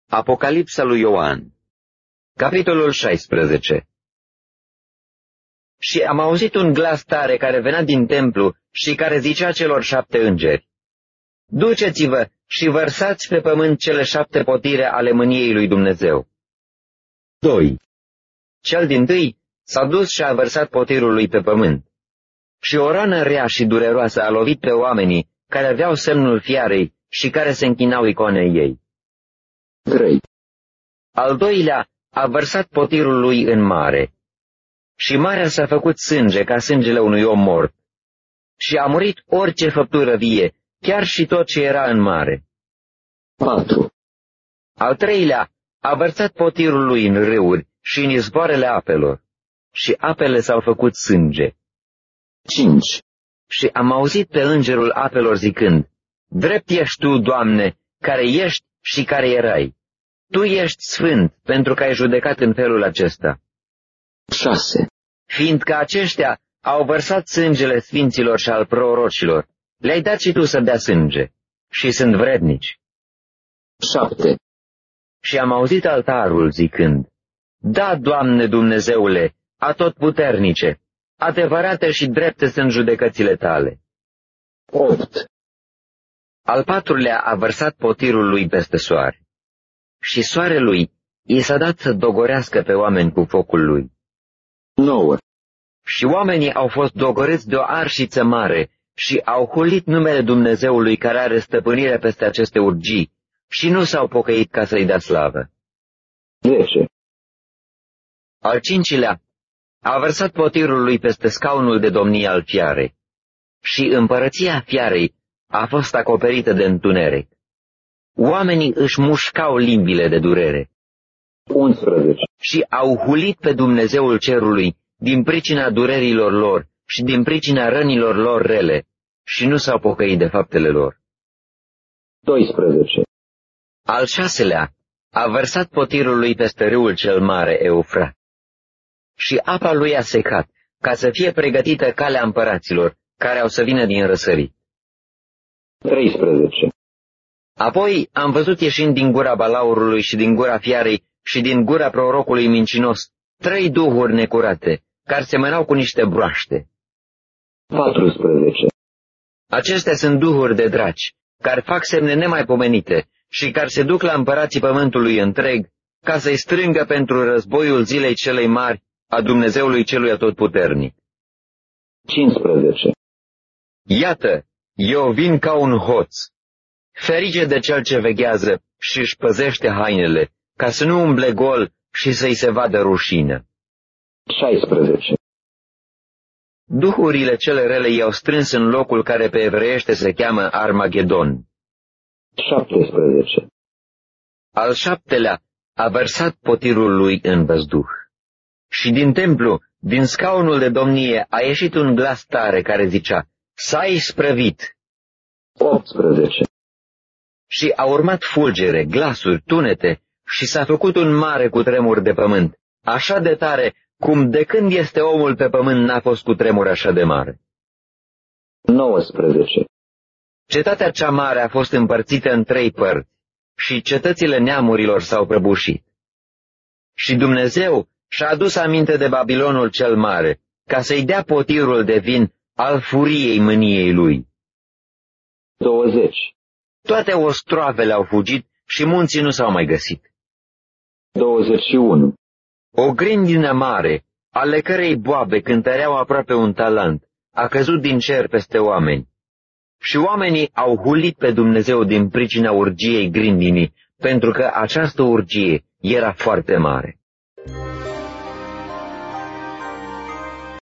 Apocalipsa lui Ioan, capitolul 16. Și am auzit un glas tare care venea din templu și care zicea celor 7 îngeri: Duceți-vă și vărsați pe pământ cele 7 potire ale mâniei lui Dumnezeu. 2. Cel dintâi s-a dus și a vărsat potirul lui pe pământ. Și o rană rea și dureroasă a lovit pe oamenii care aveau semnul fiarei și care se închinau icoanei ei. 3. Al doilea a vărsat potirul lui în mare. Și marea s-a făcut sânge ca sângele unui om mort. Și a murit orice făptură vie, chiar și tot ce era în mare. 4. Al treilea a vărsat potirul lui în râuri și în izvoarele apelor. Și apele s-au făcut sânge. 5. Și am auzit pe îngerul apelor zicând: Drept ești tu, Doamne, care ești și care erai. Tu ești sfânt, pentru că ai judecat în felul acesta. 6. Fiindcă aceștia au vărsat sângele sfinților și al prorocilor, le-ai dat și tu să dea sânge, și sunt vrednici. 7. Și am auzit altarul zicând: Da, Doamne Dumnezeule, atotputernice, adevărate și drepte sunt judecățile tale. 8. Al patrulea a vărsat potirul lui peste soare. Și soarelui i s-a dat să dogorească pe oameni cu focul lui. 9. Și oamenii au fost dogorâți de o arșiță mare și au hulit numele Dumnezeului care are stăpânire peste aceste urgii și nu s-au pocăit ca să-i dea slavă. 10. Al cincilea a vărsat potirul lui peste scaunul de domnie al fiarei. Și împărăția fiarei a fost acoperită de întuneric. Oamenii își mușcau limbile de durere. 11. Și au hulit pe Dumnezeul cerului din pricina durerilor lor și din pricina rănilor lor rele și nu s-au pocăit de faptele lor. 12. Al șaselea a vărsat potirul lui peste râul cel mare Eufrat. Și apa lui a secat, ca să fie pregătită calea împăraților care au să vină din răsărit. 13. Apoi am văzut ieșind din gura balaurului și din gura fiarei și din gura prorocului mincinos 3 duhuri necurate, care semănau cu niște broaște. 14. Acestea sunt duhuri de draci, care fac semne nemaipomenite și care se duc la împărații pământului întreg, ca să-i strângă pentru războiul zilei celei mari a Dumnezeului celui atotputernic. 15. Iată, eu vin ca un hoț. Ferice de cel ce veghează și își păzește hainele, ca să nu umble gol și să-i se vadă rușină. 16. Duhurile cele rele i-au strâns în locul care pe evreiește se cheamă Armagedon. 17. Al șaptelea a vărsat potirul lui în văzduh. Și din templu, din scaunul de domnie, a ieșit un glas tare care zicea: S-a isprăvit. 18. Și a urmat fulgere, glasuri, tunete, și s-a făcut un mare cutremur de pământ, așa de tare cum de când este omul pe pământ n-a fost cutremur așa de mare. 19. Cetatea cea mare a fost împărțită în 3 părți și cetățile neamurilor s-au prăbușit. Și Dumnezeu și-a adus aminte de Babilonul cel mare, ca să-i dea potirul de vin al furiei mâniei lui. 20. Toate ostroavele au fugit și munții nu s-au mai găsit. 21. O grindină mare, ale cărei boabe cântăreau aproape un talent, a căzut din cer peste oameni. Și oamenii au hulit pe Dumnezeu din pricina urgiei grindinii, pentru că această urgie era foarte mare.